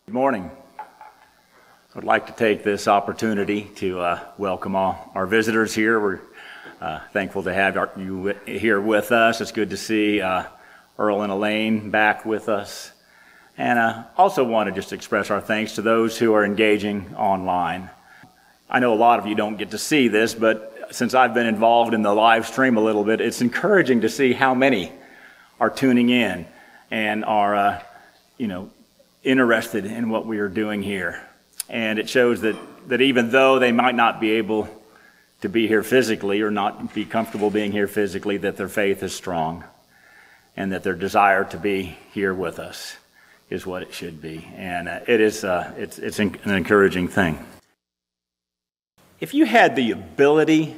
Good morning. I'd like to take this opportunity to welcome all our visitors here. We're thankful to have you here with us. It's good to see Earl and Elaine back with us. And also want to just express our thanks to those who are engaging online. I know a lot of you don't get to see this, but since I've been involved in the live stream a little bit, it's encouraging to see how many are tuning in and are, interested in what we are doing here. And it shows that even though they might not be able to be here physically or not be comfortable being here physically, that their faith is strong and that their desire to be here with us is what it should be. And it's an encouraging thing. If you had the ability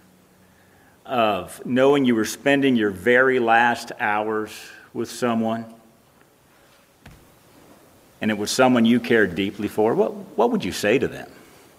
of knowing you were spending your very last hours with someone, and it was someone you cared deeply for, what would you say to them?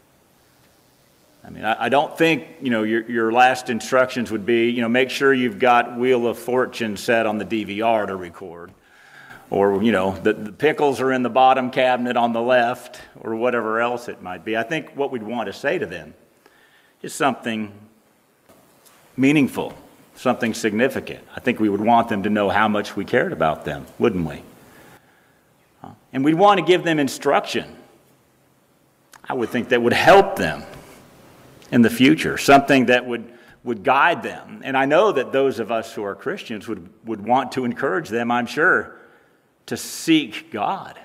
I mean, I don't think, your last instructions would be, make sure you've got Wheel of Fortune set on the DVR to record. Or, the pickles are in the bottom cabinet on the left, or whatever else it might be. I think what we'd want to say to them is something meaningful, something significant. I think we would want them to know how much we cared about them, wouldn't we? And we'd want to give them instruction. I would think that would help them in the future, something that would guide them. And I know that those of us who are Christians would want to encourage them, I'm sure, to seek God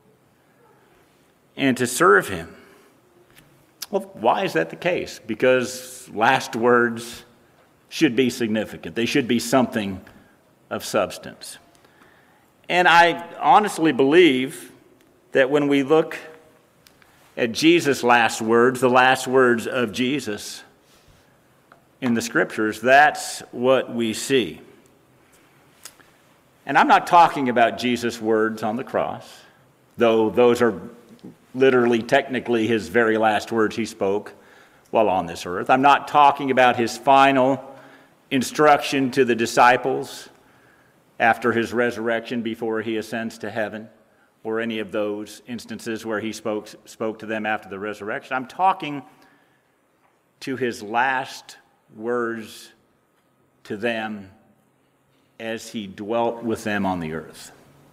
and to serve Him. Well, why is that the case? Because last words should be significant. They should be something of substance. And I honestly believe that when we look at Jesus' last words, the last words of Jesus in the Scriptures, that's what we see. And I'm not talking about Jesus' words on the cross, though those are literally, technically, his very last words he spoke while on this earth. I'm not talking about his final instruction to the disciples after his resurrection before he ascends to heaven, or any of those instances where he spoke to them after the resurrection. I'm talking to his last words to them as he dwelt with them on the earth.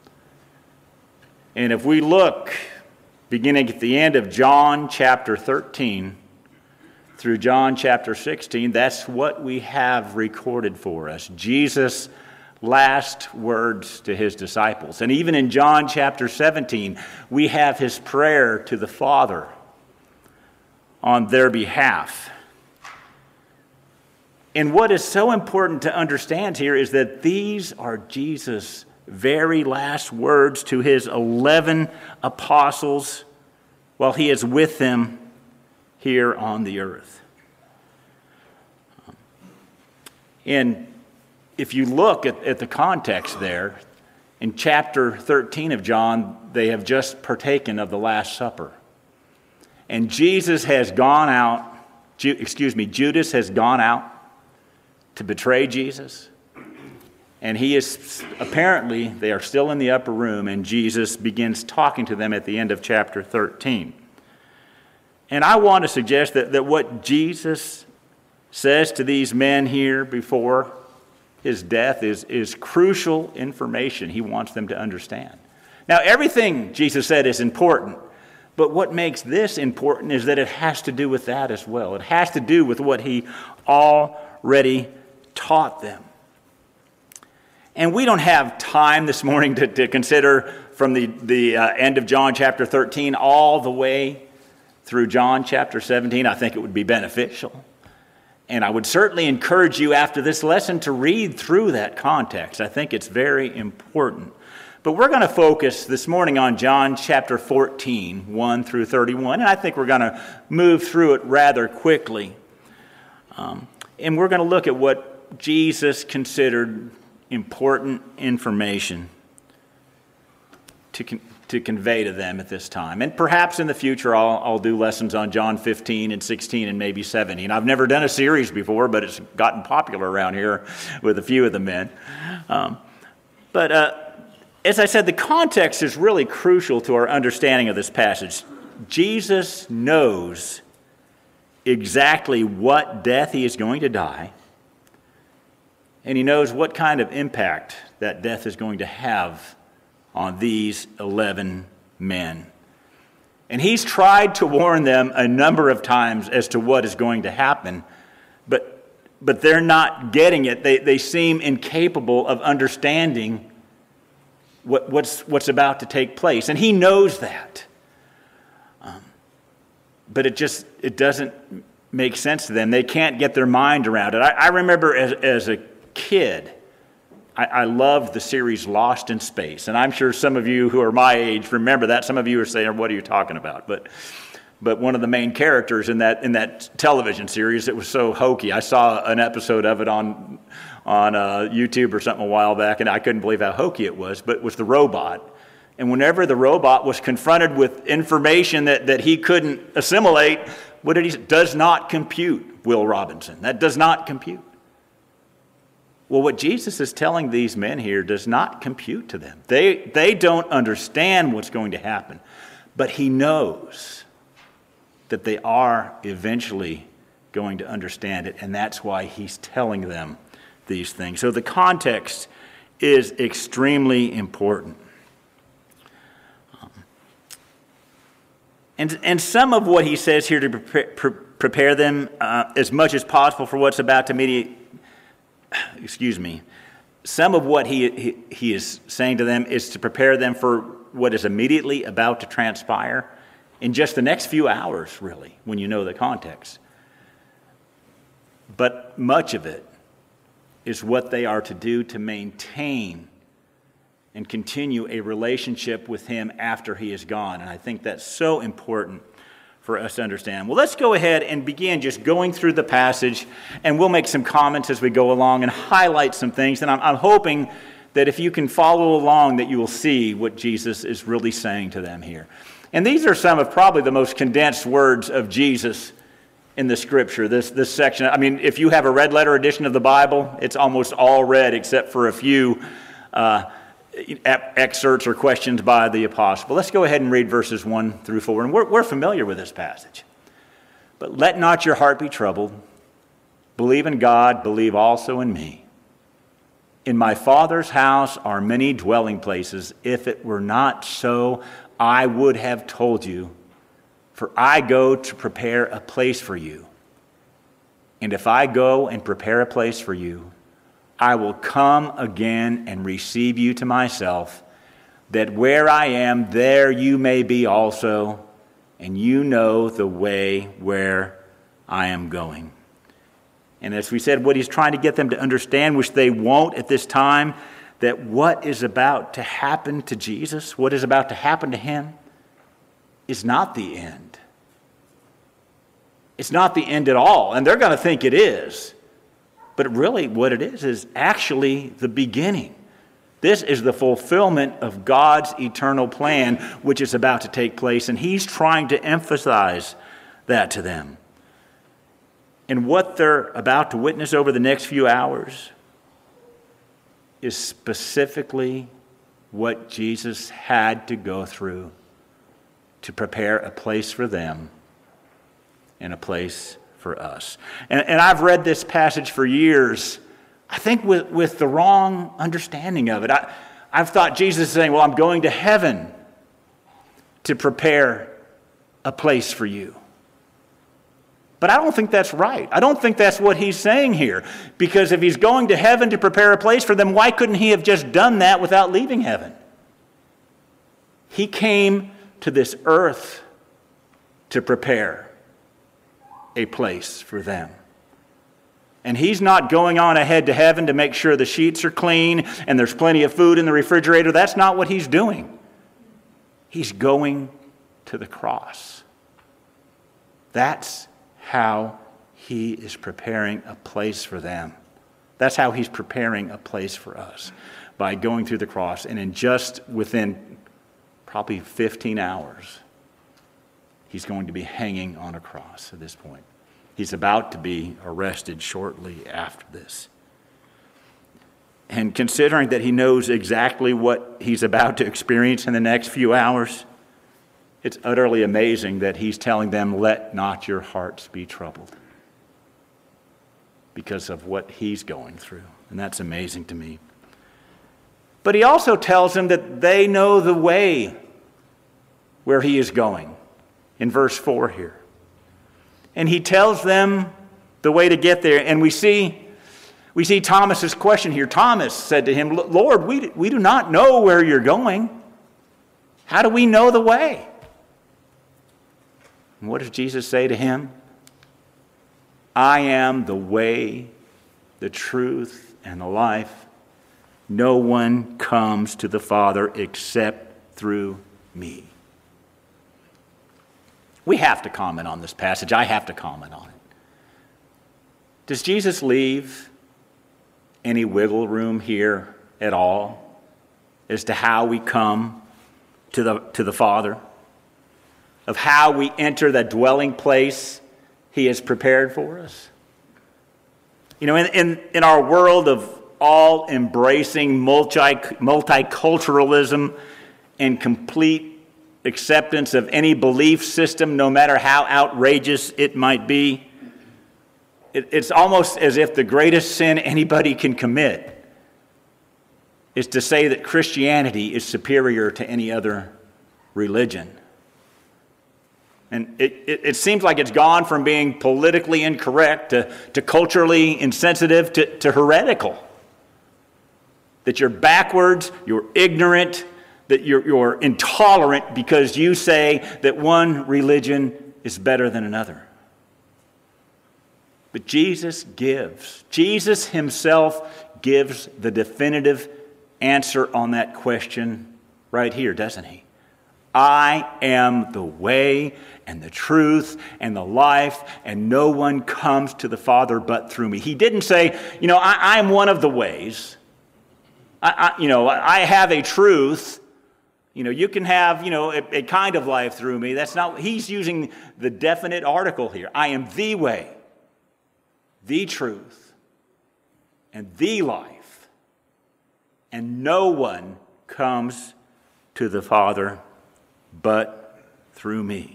And if we look, beginning at the end of John chapter 13 through John chapter 16, that's what we have recorded for us. Jesus' last words to his disciples. And even in John chapter 17, we have his prayer to the Father on their behalf. And what is so important to understand here is that these are Jesus' very last words to his 11 apostles while he is with them here on the earth. And if you look at the context there, in chapter 13 of John, they have just partaken of the Last Supper. And Judas has gone out to betray Jesus. And he is, apparently, they are still in the upper room, and Jesus begins talking to them at the end of chapter 13. And I want to suggest that what Jesus says to these men here before his death is crucial information he wants them to understand. Now, everything Jesus said is important, but what makes this important is that it has to do with that as well. It has to do with what he already taught them. And we don't have time this morning to consider from the end of John chapter 13 all the way through John chapter 17. I think it would be beneficial. And I would certainly encourage you after this lesson to read through that context. I think it's very important. But we're going to focus this morning on John chapter 14, 1 through 31. And I think we're going to move through it rather quickly. And we're going to look at what Jesus considered important information to convey to them at this time. And perhaps in the future I'll do lessons on John 15 and 16 and maybe 17. I've never done a series before, but it's gotten popular around here with a few of the men. But as I said, the context is really crucial to our understanding of this passage. Jesus knows exactly what death he is going to die, and he knows what kind of impact that death is going to have on these 11 men. And he's tried to warn them a number of times as to what is going to happen, but they're not getting it. They seem incapable of understanding what's about to take place. And he knows that. But it doesn't make sense to them. They can't get their mind around it. I remember as a kid, I loved the series Lost in Space. And I'm sure some of you who are my age remember that. Some of you are saying, what are you talking about? But one of the main characters in that television series, it was so hokey. I saw an episode of it on YouTube or something a while back, and I couldn't believe how hokey it was, but it was the robot. And whenever the robot was confronted with information that he couldn't assimilate, what did he say? Does not compute, Will Robinson. That does not compute. Well, what Jesus is telling these men here does not compute to them. They don't understand what's going to happen, but he knows that they are eventually going to understand it, and that's why he's telling them these things. So the context is extremely important. And some of what he says here to prepare them as much as possible for what's about to some of what he is saying to them is to prepare them for what is immediately about to transpire in just the next few hours, really, when you know the context. But much of it is what they are to do to maintain and continue a relationship with him after he is gone. And I think that's so important for us to understand. Well, let's go ahead and begin just going through the passage, and we'll make some comments as we go along and highlight some things. And I'm hoping that if you can follow along, that you will see what Jesus is really saying to them here. And these are some of probably the most condensed words of Jesus in the Scripture, this section. I mean, if you have a red letter edition of the Bible, it's almost all red except for a few excerpts or questions by the apostle. But let's go ahead and read verses 1 through 4. And we're familiar with this passage. But let not your heart be troubled. Believe in God, believe also in me. In my Father's house are many dwelling places. If it were not so, I would have told you. For I go to prepare a place for you. And if I go and prepare a place for you, I will come again and receive you to myself, that where I am, there you may be also, and you know the way where I am going. And as we said, what he's trying to get them to understand, which they won't at this time, that what is about to happen to Jesus, what is about to happen to him, is not the end. It's not the end at all, and they're going to think it is. But really what it is actually the beginning. This is the fulfillment of God's eternal plan, which is about to take place, and he's trying to emphasize that to them. And what they're about to witness over the next few hours is specifically what Jesus had to go through to prepare a place for them and a place for us. And I've read this passage for years, I think with the wrong understanding of it. I've thought Jesus is saying, well, I'm going to heaven to prepare a place for you. But I don't think that's right. I don't think that's what he's saying here. Because if he's going to heaven to prepare a place for them, why couldn't he have just done that without leaving heaven? He came to this earth to prepare a place for them. And he's not going on ahead to heaven to make sure the sheets are clean and there's plenty of food in the refrigerator. That's not what he's doing. He's going to the cross. That's how he is preparing a place for them. That's how he's preparing a place for us, by going through the cross. And in just within probably 15 hours, he's going to be hanging on a cross at this point. He's about to be arrested shortly after this. And considering that he knows exactly what he's about to experience in the next few hours, it's utterly amazing that he's telling them, let not your hearts be troubled, because of what he's going through. And that's amazing to me. But he also tells them that they know the way where he is going in verse 4 here. And he tells them the way to get there. And we see Thomas's question here. Thomas said to him, Lord, we do not know where you're going. How do we know the way? And what does Jesus say to him? I am the way, the truth, and the life. No one comes to the Father except through me. We have to comment on this passage. I have to comment on it. Does Jesus leave any wiggle room here at all as to how we come to the Father? Of how we enter the dwelling place he has prepared for us? You know, in our world of all-embracing multiculturalism and complete acceptance of any belief system, no matter how outrageous it might be, it's almost as if the greatest sin anybody can commit is to say that Christianity is superior to any other religion. And it seems like it's gone from being politically incorrect to culturally insensitive to heretical. That you're backwards, you're ignorant, that you're intolerant because you say that one religion is better than another. But Jesus himself gives the definitive answer on that question right here, doesn't he? I am the way and the truth and the life, and no one comes to the Father but through me. He didn't say, I'm one of the ways. I have a truth. You can have, a kind of life through me. That's not, he's using the definite article here. I am the way, the truth, and the life. And no one comes to the Father but through me.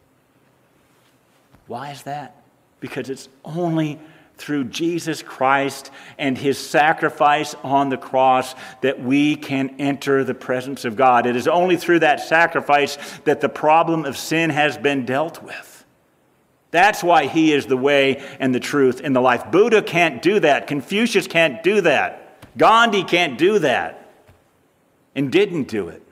Why is that? Because it's only through Jesus Christ and his sacrifice on the cross that we can enter the presence of God. It is only through that sacrifice that the problem of sin has been dealt with. That's why he is the way and the truth and the life. Buddha can't do that. Confucius can't do that. Gandhi can't do that and didn't do it.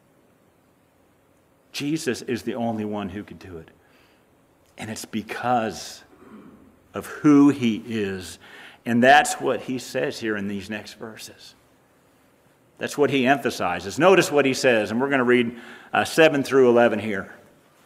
Jesus is the only one who could do it. And it's because of who he is. And that's what he says here in these next verses. That's what he emphasizes. Notice what he says, and we're going to read 7 through 11 here.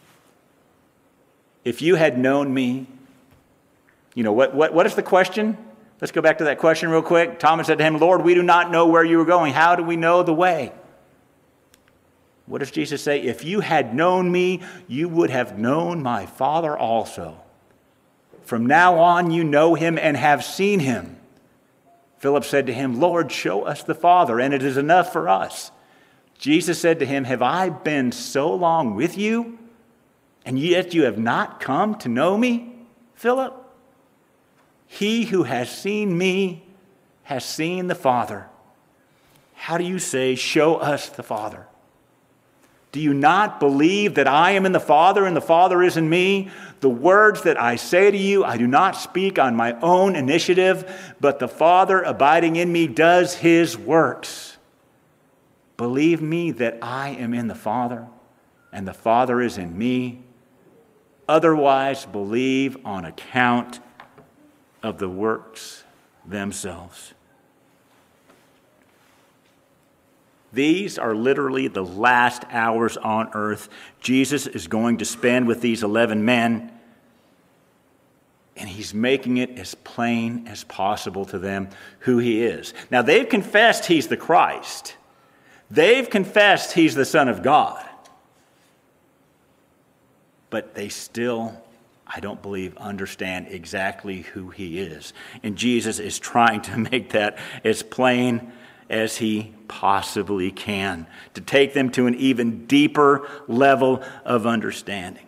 If you had known me, what is the question? Let's go back to that question real quick. Thomas said to him, Lord, we do not know where you were going. How do we know the way? What does Jesus say? If you had known me, you would have known my Father also. From now on, you know him and have seen him. Philip said to him, Lord, show us the Father, and it is enough for us. Jesus said to him, have I been so long with you, and yet you have not come to know me, Philip? He who has seen me has seen the Father. How do you say, show us the Father? Do you not believe that I am in the Father and the Father is in me? The words that I say to you, I do not speak on my own initiative, but the Father abiding in me does his works. Believe me that I am in the Father and the Father is in me. Otherwise, believe on account of the works themselves. These are literally the last hours on earth Jesus is going to spend with these 11 men, and he's making it as plain as possible to them who he is. Now, they've confessed he's the Christ. They've confessed he's the Son of God. But they still I don't believe, understand exactly who he is. And Jesus is trying to make that as plain as he possibly can, to take them to an even deeper level of understanding.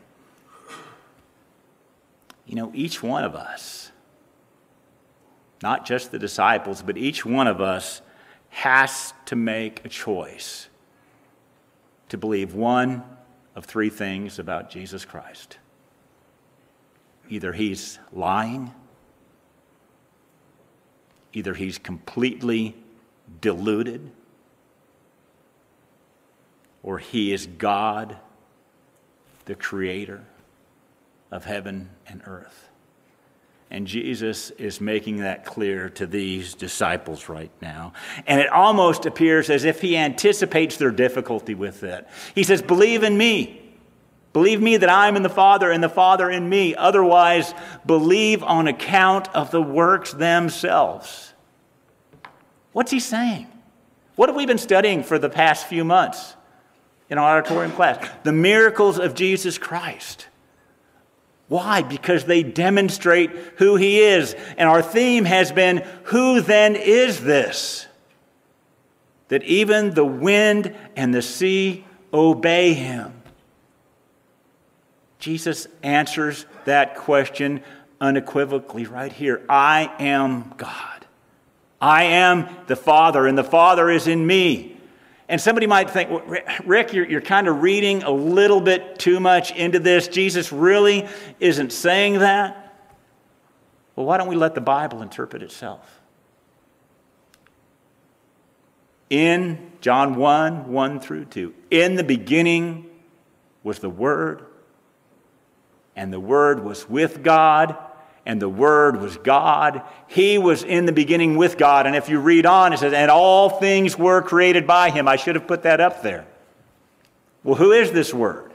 You know, each one of us, not just the disciples, but each one of us has to make a choice to believe one of three things about Jesus Christ. Either he's lying, either he's completely deluded, or he is God, the creator of heaven and earth. And Jesus is making that clear to these disciples right now. And it almost appears as if he anticipates their difficulty with it. He says, believe in me. Believe me that I'm in the Father and the Father in me. Otherwise, believe on account of the works themselves. What's he saying? What have we been studying for the past few months in our auditorium class? The miracles of Jesus Christ. Why? Because they demonstrate who he is. And our theme has been, who then is this? That even the wind and the sea obey him. Jesus answers that question unequivocally right here. I am God. I am the Father, and the Father is in me. And somebody might think, well, Rick, you're kind of reading a little bit too much into this. Jesus really isn't saying that. Well, why don't we let the Bible interpret itself? In John 1 through 2, in the beginning was the Word, and the Word was with God, and the Word was God. He was in the beginning with God. And if you read on, it says, and all things were created by him. I should have put that up there. Well, who is this Word?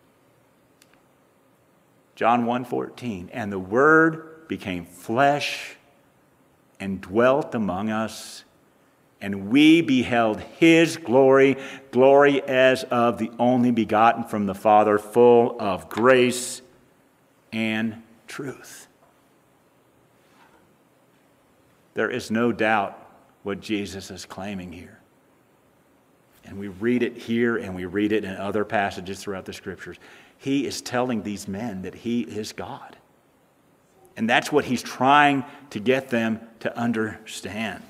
John 1:14. And the Word became flesh and dwelt among us, and we beheld his glory, glory as of the only begotten from the Father, full of grace and truth. There is no doubt what Jesus is claiming here. And we read it here and we read it in other passages throughout the Scriptures. He is telling these men that he is God. And that's what he's trying to get them to understand.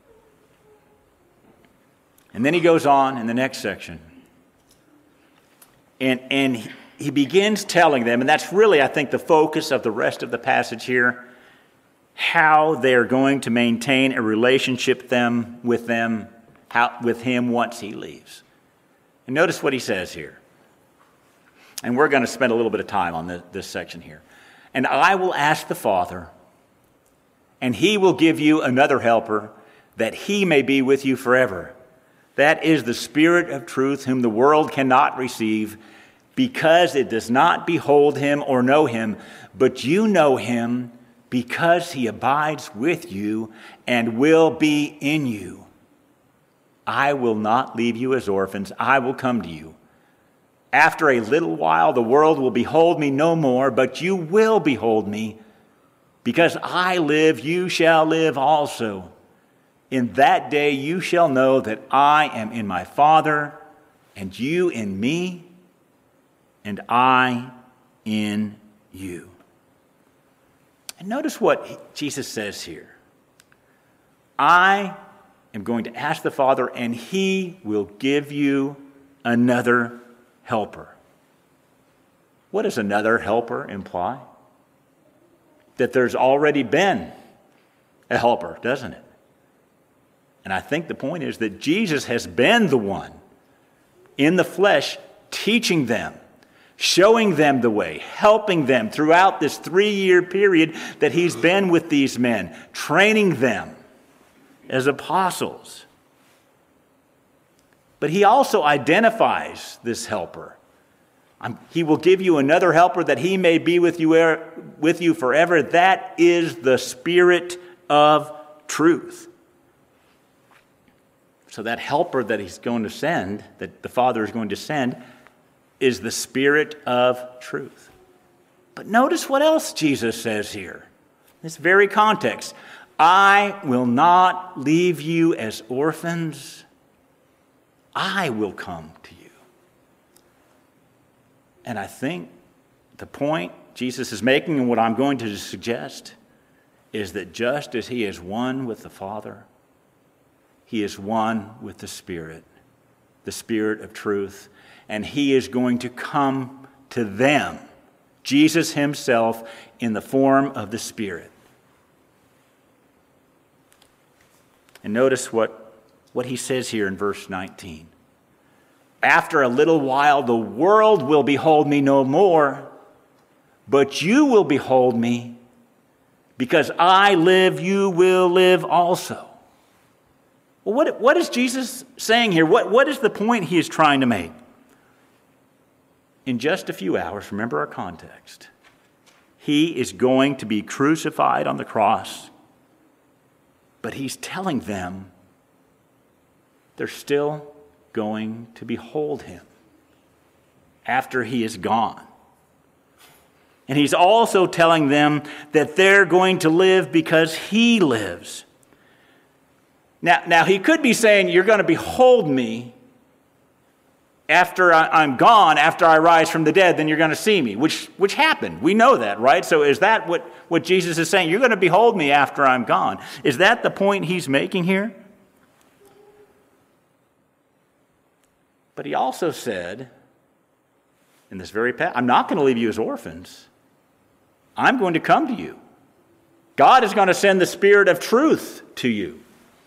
And then he goes on in the next section. And he begins telling them, and that's really, I think, the focus of the rest of the passage here, how they're going to maintain a relationship with him once he leaves. And notice what he says here. And we're going to spend a little bit of time on this section here. And I will ask the Father, and he will give you another helper, that he may be with you forever. That is the Spirit of truth, whom the world cannot receive, because it does not behold him or know him, but you know him, because he abides with you and will be in you. I will not leave you as orphans. I will come to you. After a little while, the world will behold me no more, but you will behold me. Because I live, you shall live also. In that day you shall know that I am in my Father, and you in me, and I in you. And notice what Jesus says here. I am going to ask the Father, and he will give you another helper. What does another helper imply? That there's already been a helper, doesn't it? And I think the point is that Jesus has been the one in the flesh teaching them, showing them the way, helping them throughout this 3-year period that he's been with these men, training them as apostles. But he also identifies this helper. He will give you another helper that he may be with you forever. That is the Spirit of truth. So that helper that he's going to send, that the Father is going to send, is the Spirit of truth. But notice what else Jesus says here. This very context. I will not leave you as orphans. I will come to you. And I think the point Jesus is making, and what I'm going to suggest, is that just as he is one with the Father, he is one with the Spirit of truth, and he is going to come to them, Jesus himself, in the form of the Spirit. And notice what he says here in verse 19. After a little while, the world will behold me no more, but you will behold me. Because I live, you will live also. Well, what is Jesus saying here? What is the point he is trying to make? In just a few hours, remember our context, he is going to be crucified on the cross. But he's telling them they're still going to behold him after he is gone. And he's also telling them that they're going to live because he lives. Now he could be saying, you're going to behold me after I'm gone, after I rise from the dead, then you're going to see me, which happened. We know that, right? So is that what Jesus is saying? You're going to behold me after I'm gone. Is that the point he's making here? But he also said, in this very passage, I'm not going to leave you as orphans. I'm going to come to you. God is going to send the Spirit of truth to you.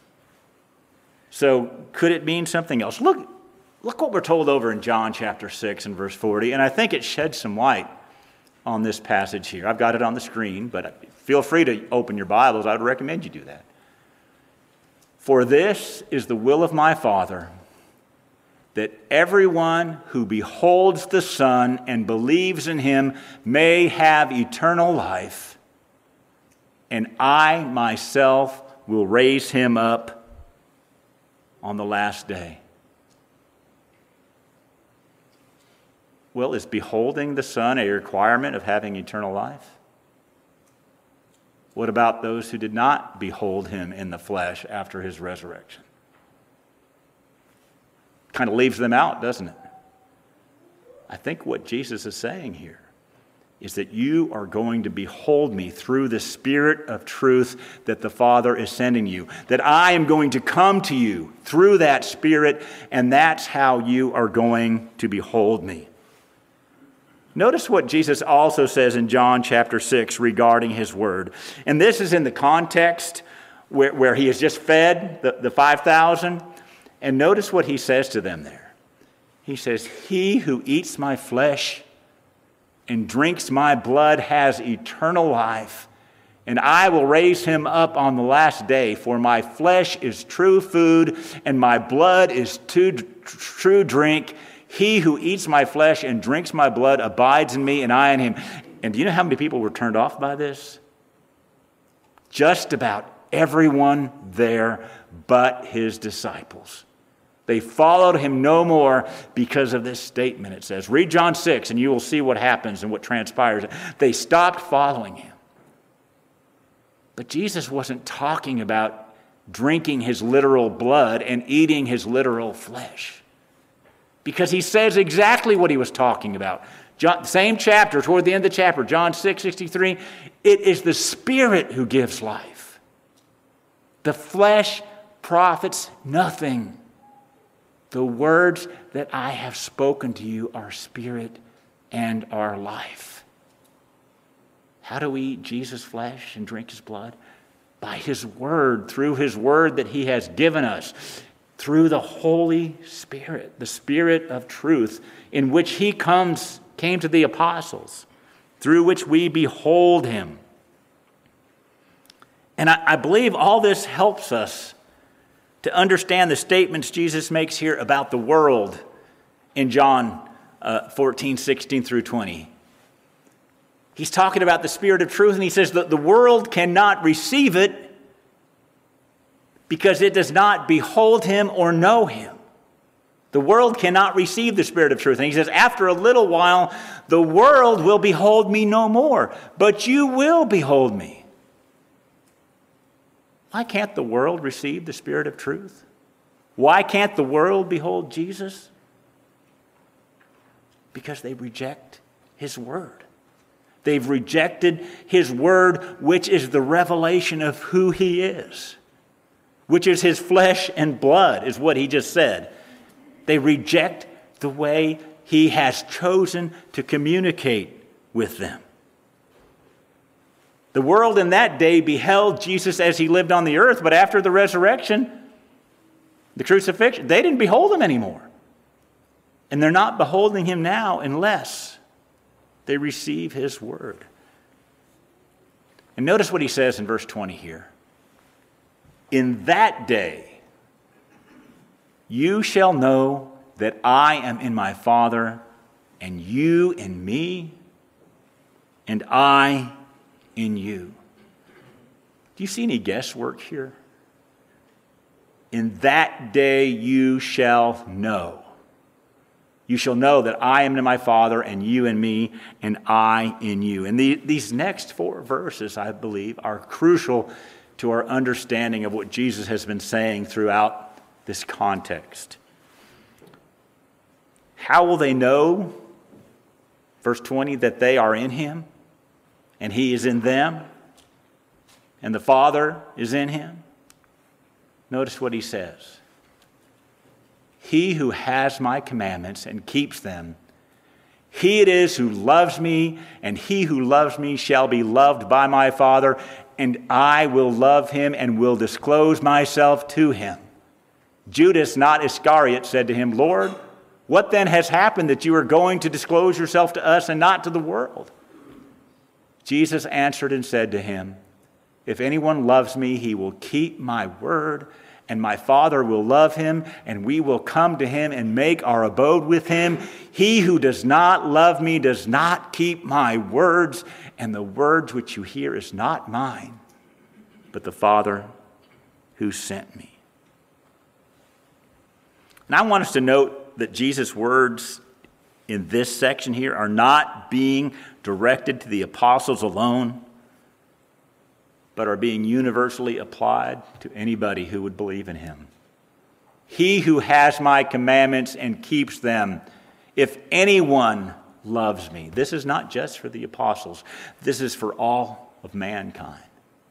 So could it mean something else? Look what we're told over in John chapter 6 and verse 40, and I think it sheds some light on this passage here. I've got it on the screen, but feel free to open your Bibles. I would recommend you do that. For this is the will of my Father, that everyone who beholds the Son and believes in him may have eternal life, and I myself will raise him up on the last day. Well, is beholding the Son a requirement of having eternal life? What about those who did not behold him in the flesh after his resurrection? Kind of leaves them out, doesn't it? I think what Jesus is saying here is that you are going to behold me through the Spirit of truth that the Father is sending you. That I am going to come to you through that Spirit, and that's how you are going to behold me. Notice what Jesus also says in John chapter 6 regarding his word. And this is in the context where he has just fed the 5,000. And notice what he says to them there. He says, he who eats my flesh and drinks my blood has eternal life, and I will raise him up on the last day. For my flesh is true food, and my blood is true drink. He who eats my flesh and drinks my blood abides in me, and I in him. And do you know how many people were turned off by this? Just about everyone there but his disciples. They followed him no more because of this statement, it says. Read John 6 and you will see what happens and what transpires. They stopped following him. But Jesus wasn't talking about drinking his literal blood and eating his literal flesh. Because he says exactly what he was talking about. Same chapter, toward the end of the chapter, John 6:63. It is the Spirit who gives life. The flesh profits nothing. The words that I have spoken to you are spirit and are life. How do we eat Jesus' flesh and drink his blood? By his word, through his word that he has given us, through the Holy Spirit, the Spirit of truth, in which he came to the apostles, through which we behold him. And I believe all this helps us to understand the statements Jesus makes here about the world in John 14, 16 through 20. He's talking about the Spirit of truth, and he says that the world cannot receive it because it does not behold him or know him. The world cannot receive the Spirit of truth. And he says, after a little while, the world will behold me no more, but you will behold me. Why can't the world receive the Spirit of truth? Why can't the world behold Jesus? Because they reject his word. They've rejected his word, which is the revelation of who he is, which is his flesh and blood, is what he just said. They reject the way he has chosen to communicate with them. The world in that day beheld Jesus as he lived on the earth, but after the resurrection, the crucifixion, they didn't behold him anymore. And they're not beholding him now unless they receive his word. And notice what he says in verse 20 here. In that day, you shall know that I am in my Father, and you in me, and I in you. Do you see any guesswork here? In that day you shall know. You shall know that I am in my Father, and you in me, and I in you. And these next 4 verses, I believe, are crucial to our understanding of what Jesus has been saying throughout this context. How will they know, verse 20, that they are in him, and he is in them, and the Father is in him? Notice what he says. He who has my commandments and keeps them, he it is who loves me, and he who loves me shall be loved by my Father, and I will love him and will disclose myself to him. Judas, not Iscariot, said to him, Lord, what then has happened that you are going to disclose yourself to us and not to the world? Jesus answered and said to him, if anyone loves me, he will keep my word, and my Father will love him, and we will come to him and make our abode with him. He who does not love me does not keep my words, and the words which you hear is not mine, but the Father who sent me. And I want us to note that Jesus' words in this section here are not being directed to the apostles alone, but are being universally applied to anybody who would believe in him. He who has my commandments and keeps them, if anyone loves me. This is not just for the apostles. This is for all of mankind.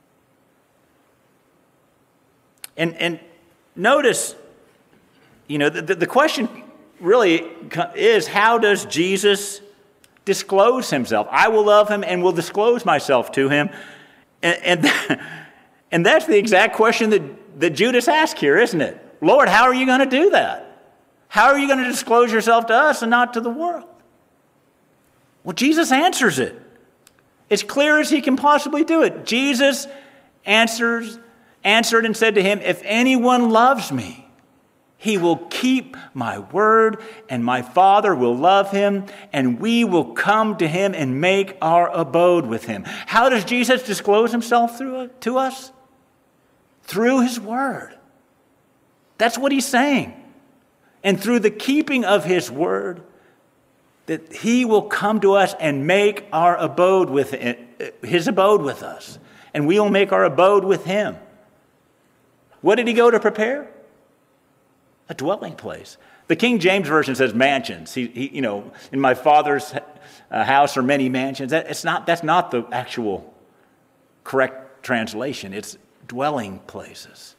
And notice, the question really is, how does Jesus disclose himself? I will love him and will disclose myself to him. And that's the exact question that Judas asked here, isn't it? Lord, how are you going to do that? How are you going to disclose yourself to us and not to the world? Well, Jesus answers it as clear as he can possibly do it. Jesus answered and said to him, if anyone loves me, he will keep my word, and my Father will love him, and we will come to him and make our abode with him. How does Jesus disclose himself to us? Through his word. That's what he's saying. And through the keeping of his word, that he will come to us and make our abode with his abode with us. And we will make our abode with him. What did he go to prepare? A dwelling place. The King James Version says mansions. In my Father's house are many mansions. That's not the actual correct translation. It's dwelling places.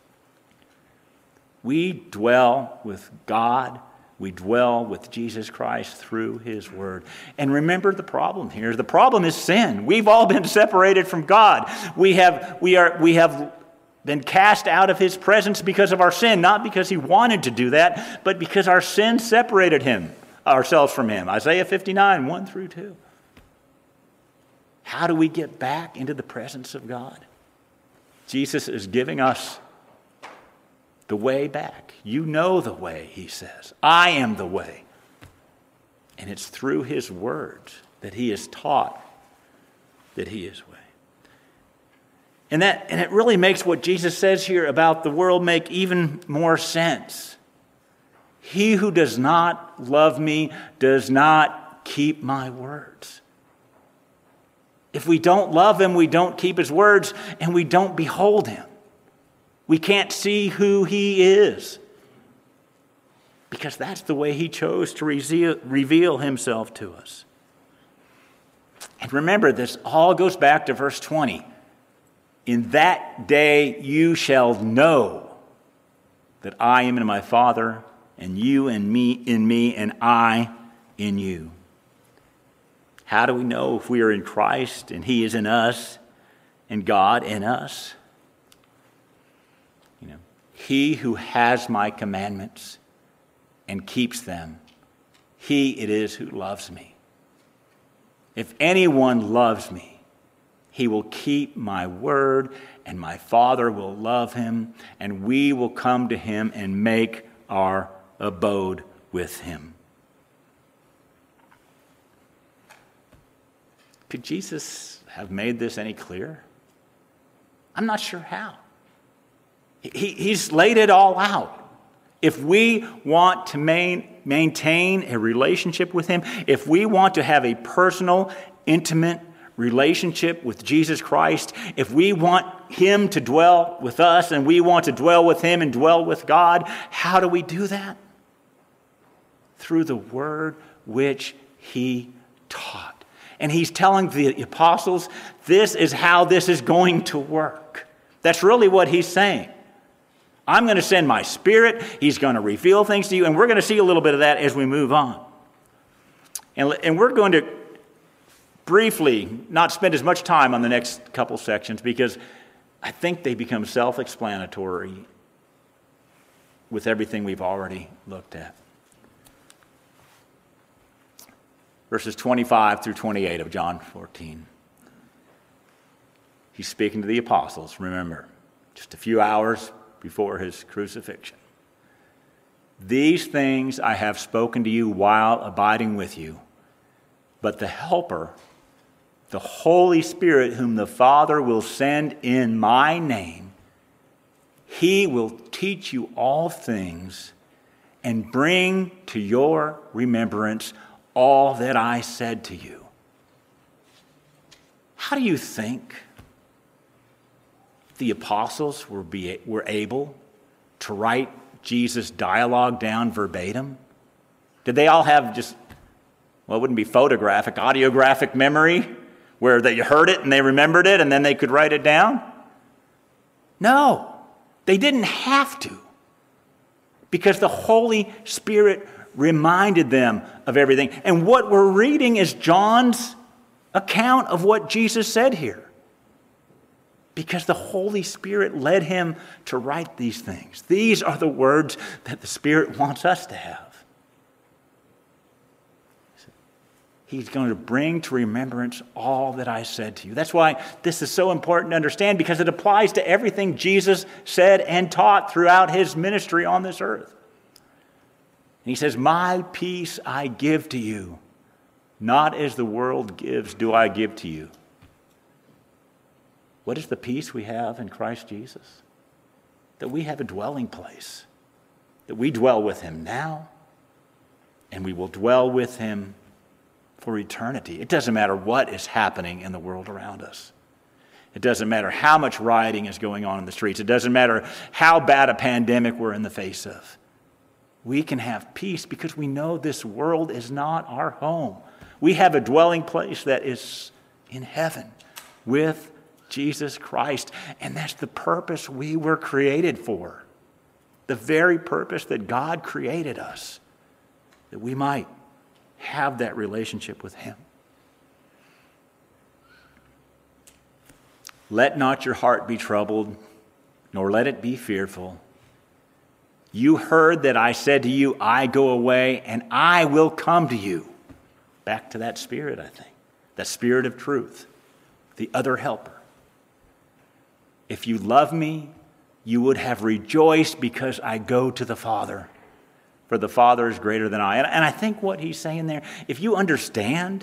We dwell with God. We dwell with Jesus Christ through his word. And remember the problem here. The problem is sin. We've all been separated from God. We have been cast out of his presence because of our sin, not because he wanted to do that, but because our sin separated ourselves from him. Isaiah 59, 1 through 2. How do we get back into the presence of God? Jesus is giving us the way back. You know the way, he says. I am the way. And it's through his words that he is taught that he is way. And it really makes what Jesus says here about the world make even more sense. He who does not love me does not keep my words. If we don't love him, we don't keep his words, and we don't behold him. We can't see who he is, because that's the way he chose to reveal himself to us. And remember, this all goes back to verse 20. In that day you shall know that I am in my Father, and you in me, and I in you. How do we know if we are in Christ and he is in us and God in us? He who has my commandments and keeps them, he it is who loves me. If anyone loves me, he will keep my word, and my Father will love him, and we will come to him and make our abode with him. Could Jesus have made this any clearer? I'm not sure how. He's laid it all out. If we want to maintain a relationship with him, if we want to have a personal, intimate relationship with Jesus Christ, if we want him to dwell with us and we want to dwell with him and dwell with God, how do we do that? Through the word which he taught. And he's telling the apostles, this is how this is going to work. That's really what he's saying. I'm going to send my Spirit. He's going to reveal things to you. And we're going to see a little bit of that as we move on. And we're going to briefly not spend as much time on the next couple sections, because I think they become self-explanatory with everything we've already looked at. Verses 25 through 28 of John 14. He's speaking to the apostles, remember, just a few hours before his crucifixion. These things I have spoken to you while abiding with you, but the Helper, the Holy Spirit, whom the Father will send in my name, he will teach you all things and bring to your remembrance all that I said to you. How do you think the apostles were able to write Jesus' dialogue down verbatim? Did they all have just, well, it wouldn't be photographic, audiographic memory, where they heard it and they remembered it and then they could write it down? No, they didn't have to, because the Holy Spirit reminded them of everything. And what we're reading is John's account of what Jesus said here, because the Holy Spirit led him to write these things. These are the words that the Spirit wants us to have. He's going to bring to remembrance all that I said to you. That's why this is so important to understand, because it applies to everything Jesus said and taught throughout his ministry on this earth. And he says, my peace I give to you, not as the world gives do I give to you. What is the peace we have in Christ Jesus? That we have a dwelling place, that we dwell with him now, and we will dwell with him for eternity. It doesn't matter what is happening in the world around us. It doesn't matter how much rioting is going on in the streets. It doesn't matter how bad a pandemic we're in the face of. We can have peace because we know this world is not our home. We have a dwelling place that is in heaven with Jesus Christ. And that's the purpose we were created for. The very purpose that God created us, that we might have that relationship with him. Let not your heart be troubled, nor let it be fearful. You heard that I said to you, I go away and I will come to you. Back to that Spirit, I think. That Spirit of truth. The other helper. If you love me, you would have rejoiced because I go to the Father. For the Father is greater than I. And I think what he's saying there, if you understand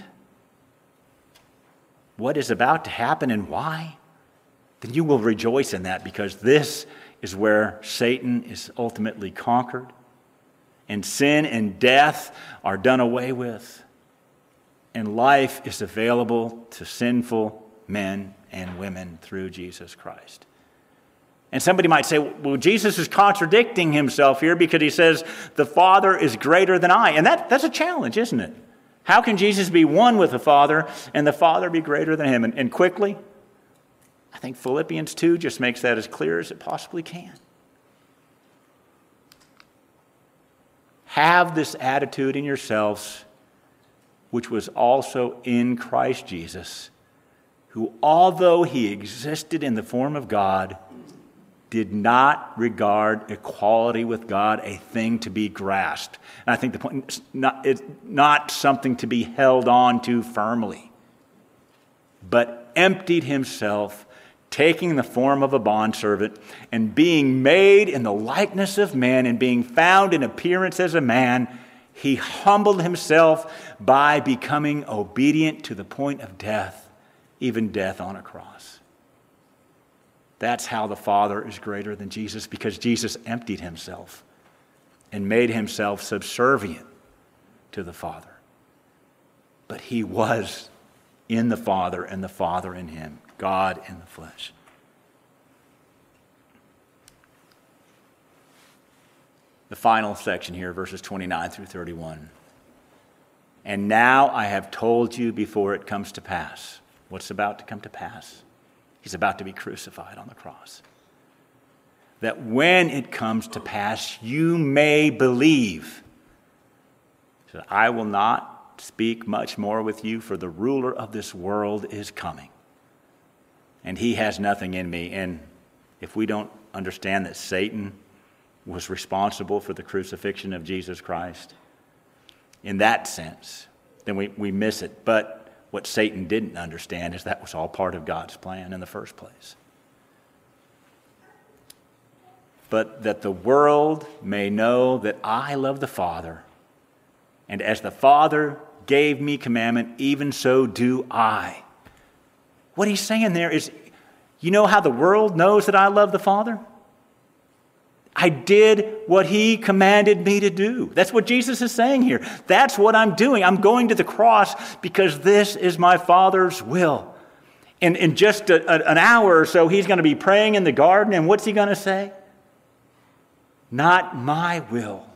what is about to happen and why, then you will rejoice in that, because this is where Satan is ultimately conquered. and sin and death are done away with, and life is available to sinful men and women through Jesus Christ. And somebody might say, well, Jesus is contradicting himself here because he says, the Father is greater than I. And that's a challenge, isn't it? How can Jesus be one with the Father and the Father be greater than him? And quickly, I think Philippians 2 just makes that as clear as it possibly can. Have this attitude in yourselves, which was also in Christ Jesus, who, although he existed in the form of God, did not regard equality with God a thing to be grasped. And I think the point is it's not something to be held on to firmly, but emptied himself, taking the form of a bondservant, and being made in the likeness of man, and being found in appearance as a man, he humbled himself by becoming obedient to the point of death, even death on a cross. That's how the Father is greater than Jesus, because Jesus emptied himself and made himself subservient to the Father. But he was in the Father and the Father in him, God in the flesh. The final section here, verses 29 through 31. And now I have told you before it comes to pass. What's about to come to pass? He's about to be crucified on the cross. That when it comes to pass, you may believe. So I will not speak much more with you, for the ruler of this world is coming. And he has nothing in me. And if we don't understand that Satan was responsible for the crucifixion of Jesus Christ, in that sense, then we miss it. But what Satan didn't understand is that was all part of God's plan in the first place. But that the world may know that I love the Father, and as the Father gave me commandment, even so do I. What he's saying there is, you know how the world knows that I love the Father? I did what he commanded me to do. That's what Jesus is saying here. That's what I'm doing. I'm going to the cross because this is my Father's will. And in just an hour or so, he's going to be praying in the garden, and what's he going to say? Not my will,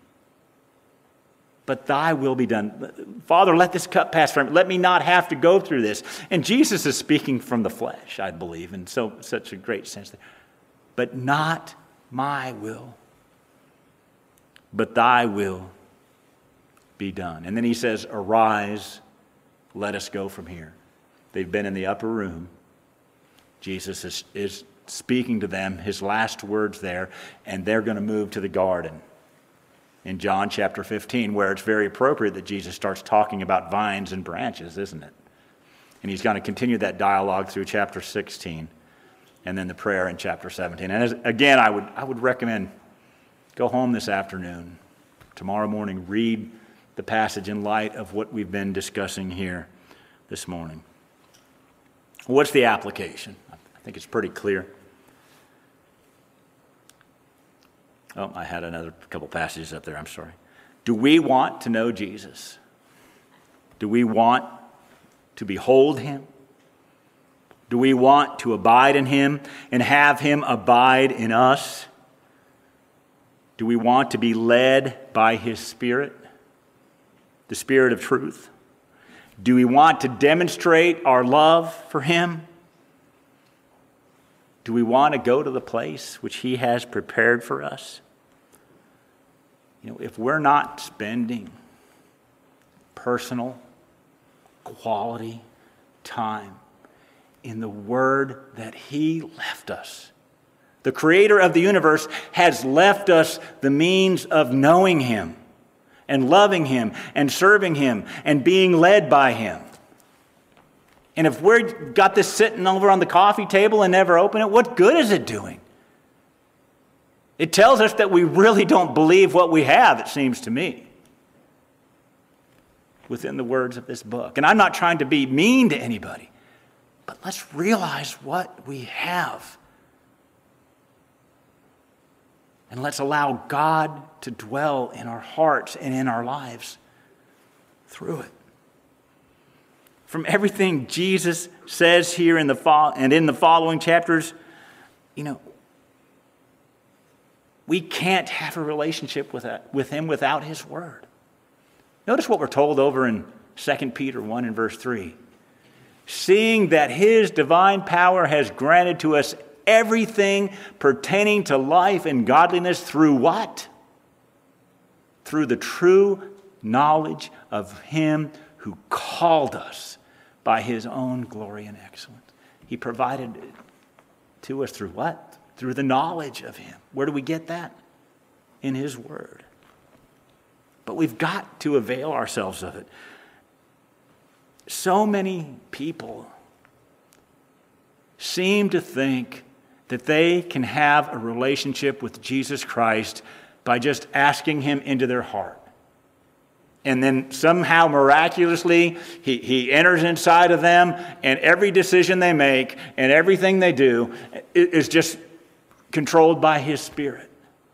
but thy will be done. Father, let this cup pass from me. Let me not have to go through this. And Jesus is speaking from the flesh, I believe, in such a great sense there. But not my will, but thy will be done. And then he says, arise, let us go from here. They've been in the upper room. Jesus is speaking to them, his last words there, and they're going to move to the garden in John chapter 15, where it's very appropriate that Jesus starts talking about vines and branches, isn't it? And he's going to continue that dialogue through chapter 16. And then the prayer in chapter 17. And again, I would recommend go home this afternoon, tomorrow morning, read the passage in light of what we've been discussing here this morning. What's the application? I think it's pretty clear. Oh, I had another couple passages up there, I'm sorry. Do we want to know Jesus? Do we want to behold him? Do we want to abide in him and have him abide in us? Do we want to be led by his Spirit, the Spirit of truth? Do we want to demonstrate our love for him? Do we want to go to the place which he has prepared for us? You know, if we're not spending personal, quality time in the word that he left us. The creator of the universe has left us the means of knowing him and loving him and serving him and being led by him. And if we've got this sitting over on the coffee table and never open it, what good is it doing? It tells us that we really don't believe what we have, it seems to me, within the words of this book. And I'm not trying to be mean to anybody. But let's realize what we have. And let's allow God to dwell in our hearts and in our lives through it. From everything Jesus says here in the following chapters, we can't have a relationship with him without his word. Notice what we're told over in 2 Peter 1 and verse 3. Seeing that his divine power has granted to us everything pertaining to life and godliness through what? Through the true knowledge of him who called us by his own glory and excellence. He provided it to us through what? Through the knowledge of him. Where do we get that? In his word. But we've got to avail ourselves of it. So many people seem to think that they can have a relationship with Jesus Christ by just asking him into their heart. And then somehow miraculously, he enters inside of them, and every decision they make and everything they do is just controlled by his Spirit.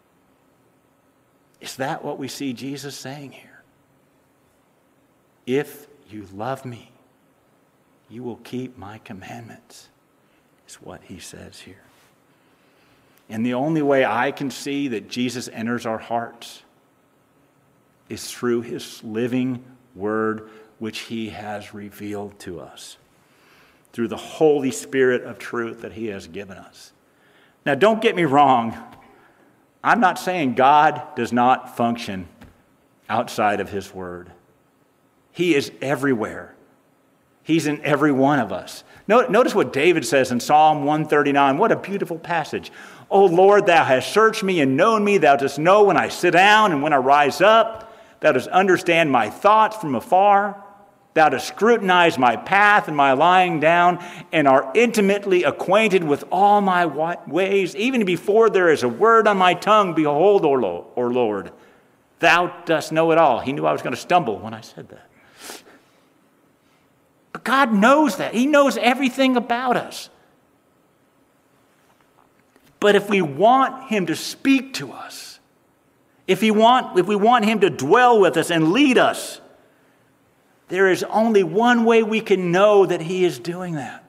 Is that what we see Jesus saying here? If you love me, you will keep my commandments, is what he says here. And the only way I can see that Jesus enters our hearts is through his living word, which he has revealed to us, through the Holy Spirit of truth that he has given us. Now, don't get me wrong. I'm not saying God does not function outside of his word. He is everywhere. He's in every one of us. Notice what David says in Psalm 139. What a beautiful passage. O Lord, thou hast searched me and known me. Thou dost know when I sit down and when I rise up. Thou dost understand my thoughts from afar. Thou dost scrutinize my path and my lying down, and are intimately acquainted with all my ways. Even before there is a word on my tongue, behold, O Lord, thou dost know it all. He knew I was going to stumble when I said that. But God knows that. He knows everything about us. But if we want him to speak to us, if we want him to dwell with us and lead us, there is only one way we can know that he is doing that.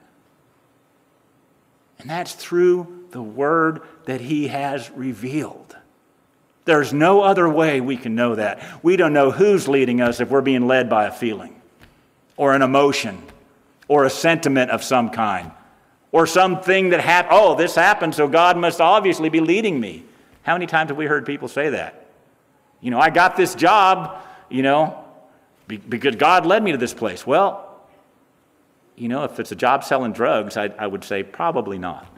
And that's through the word that he has revealed. There's no other way we can know that. We don't know who's leading us if we're being led by a feeling or an emotion or a sentiment of some kind or something that happened. Oh, this happened, so God must obviously be leading me. How many times have we heard people say that? I got this job, because God led me to this place. Well, if it's a job selling drugs, I would say probably not.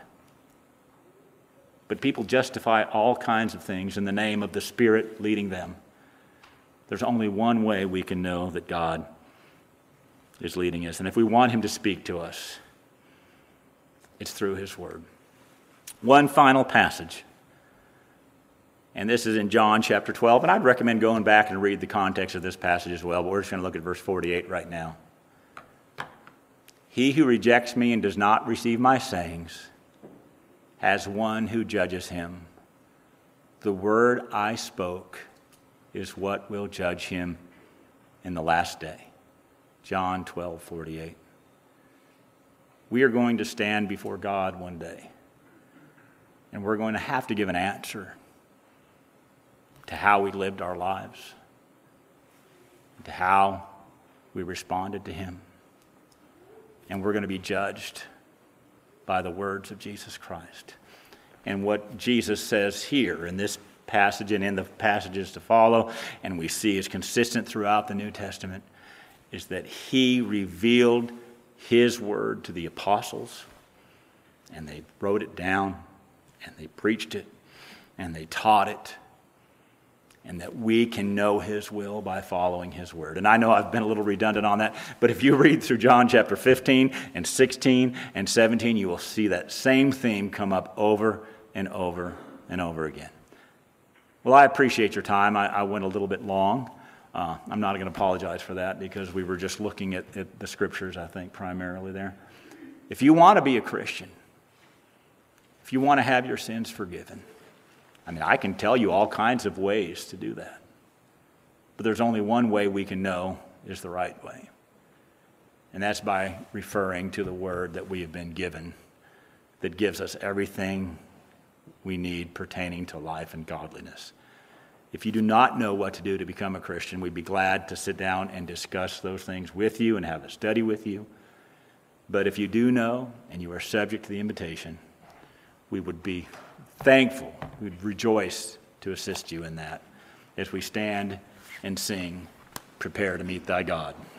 But people justify all kinds of things in the name of the Spirit leading them. There's only one way we can know that God is leading us. And if we want him to speak to us, it's through his word. One final passage. And this is in John chapter 12. And I'd recommend going back and read the context of this passage as well. But we're just going to look at verse 48 right now. He who rejects me and does not receive my sayings has one who judges him. The word I spoke is what will judge him in the last day. John 12:48. We are going to stand before God one day. And we're going to have to give an answer to how we lived our lives, to how we responded to him. And we're going to be judged by the words of Jesus Christ. And what Jesus says here in this passage and in the passages to follow, and we see is consistent throughout the New Testament, is that he revealed his word to the apostles, and they wrote it down, and they preached it, and they taught it, and that we can know his will by following his word. And I know I've been a little redundant on that, but if you read through John chapter 15 and 16 and 17, you will see that same theme come up over and over and over again. Well, I appreciate your time. I went a little bit long. I'm not going to apologize for that because we were just looking at the scriptures, I think, primarily there. If you want to be a Christian, if you want to have your sins forgiven, I mean, I can tell you all kinds of ways to do that. But there's only one way we can know is the right way. And that's by referring to the word that we have been given that gives us everything we need pertaining to life and godliness. If you do not know what to do to become a Christian, we'd be glad to sit down and discuss those things with you and have a study with you. But if you do know and you are subject to the invitation, we would be thankful, we would rejoice to assist you in that as we stand and sing, "Prepare to Meet Thy God."